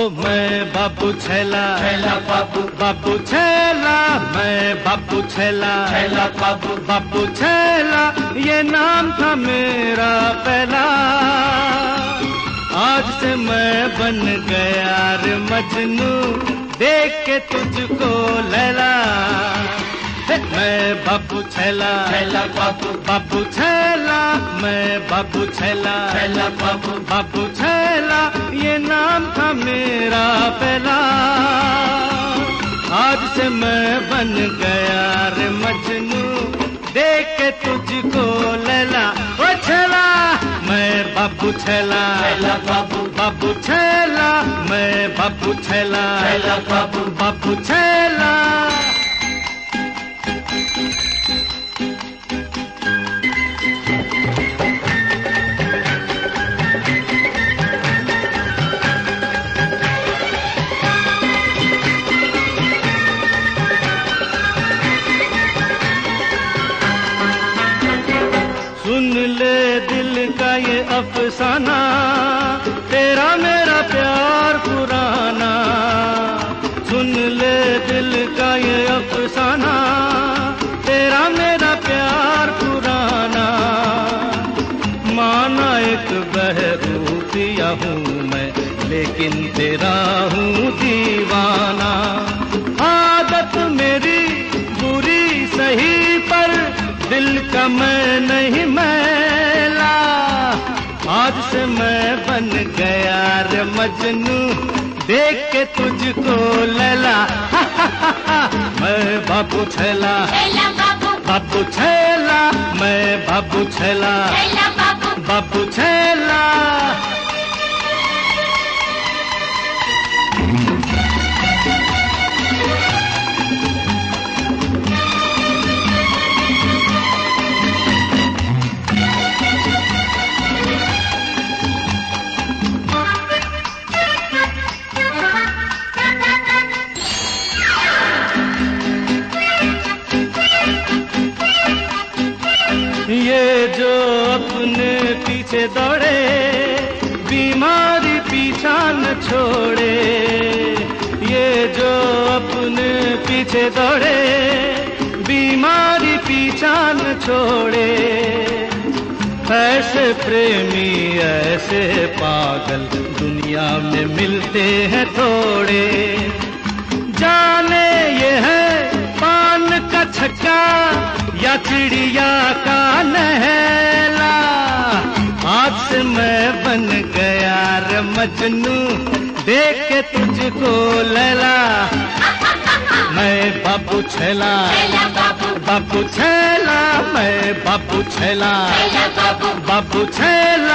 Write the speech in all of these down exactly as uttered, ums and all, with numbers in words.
ओ मैं बाबू छैला, छैला बाबू, बाबू छैला, मैं बाबू छैला, छैला बाबू, बाबू छैला ये नाम था मेरा पहला। आज से मैं बन गया रे मजनू, देख के तुझको लैला। मैं बाबू छैला, छैला बाबू, बाबू छैला, मैं बाबू छैला, छैला बाबू, बाबू छैला ये नाम था मेरा पहला। आज से मैं बन गया रे मजनू, देख के तुझको लैला। ओ छैला, मैं बाबू छैला, छैला बाबू, बाबू छैला, मैं बाबू छैला, छैला बाबू, बाबू छैला। सुन ले दिल का ये अफसाना, तेरा मेरा प्यार पुराना। सुन ले दिल का ये अफसाना, तेरा मेरा प्यार पुराना। माना एक बहरूपिया हूँ मैं, लेकिन तेरा हूँ दीवाना। आदत मेरी बुरी सही, पर दिल का मैं नहीं मैला। आज से मैं बन गया रे मजनू, देख के तुझको लैला। मैं बाबू छैला, छैला बाबू, बाबू छैला, मैं बाबू छैला, छैला बाबू, बाबू छैला। ये जो अपने पीछे दौड़े, बीमारी पीछा न छोड़े। ये जो अपने पीछे दौड़े, बीमारी पीछा न छोड़े। ऐसे प्रेमी ऐसे पागल दुनिया में मिलते हैं थोड़े। जाने ये है पान का छक्का या चिड़िया का नहला। आज से मैं बन गया रे मजनू, देख के तुझको लैला। मैं बाबू छैला, छैला बाबू, बाबू छैला, मैं बाबू छैला, छैला बाबू, बाबू छैला।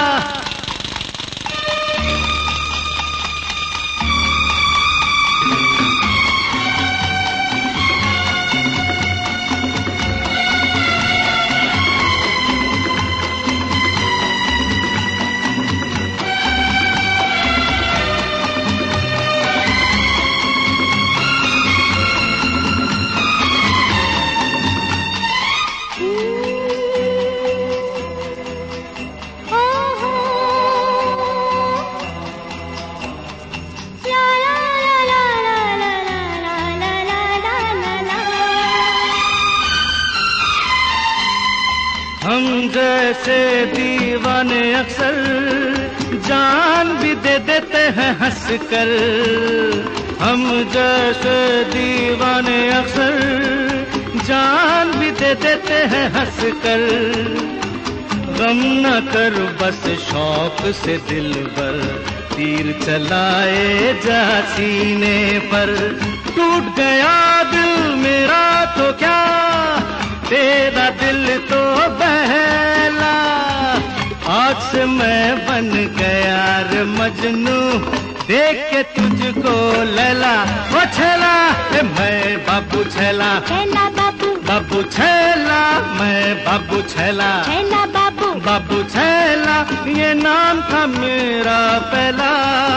हम जैसे दीवाने अक्सर जान भी दे देते हैं हंस कर। हम जैसे दीवाने अक्सर जान भी दे देते हैं हंस कर। गम न कर बस शौक से दिल भर, तीर चलाए जा सीने पर। टूट गया दिल मेरा तो क्या, तेरा दिल तो बहला। आज से मैं बन गया रे मजनू, देख के तुझको लैला। ओ छैला, मैं बाबू छैला, छैला बाबू, बाबू छैला, मैं बाबू छैला, छैला बाबू, बाबू छैला ये नाम था मेरा पहला।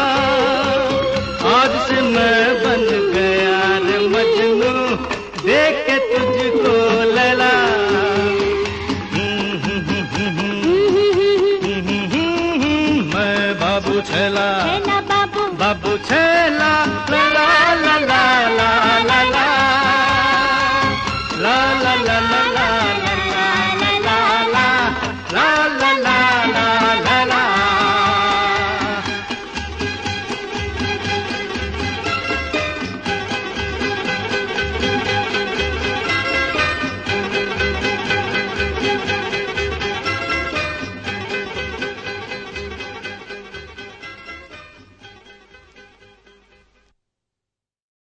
आज से मैं बन गया रे मजनू, देख के तुझको लैला। मैं बाबू छैला, छैला बाबू, बाबू छेला